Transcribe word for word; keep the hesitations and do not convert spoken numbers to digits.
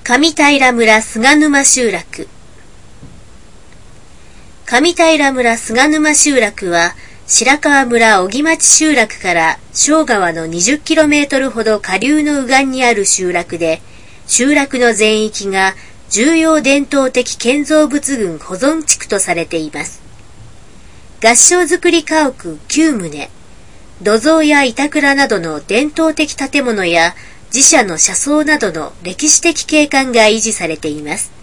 上平村菅沼集落。上平村菅沼集落は、白川村小木町集落から庄川のにじゅっキロメートルほど下流の右岸にある集落で、集落の全域が重要伝統的建造物群保存地区とされています。合掌造り家屋きゅうとう、土蔵や板倉などの伝統的建物や自社の車窓などの歴史的景観が維持されています。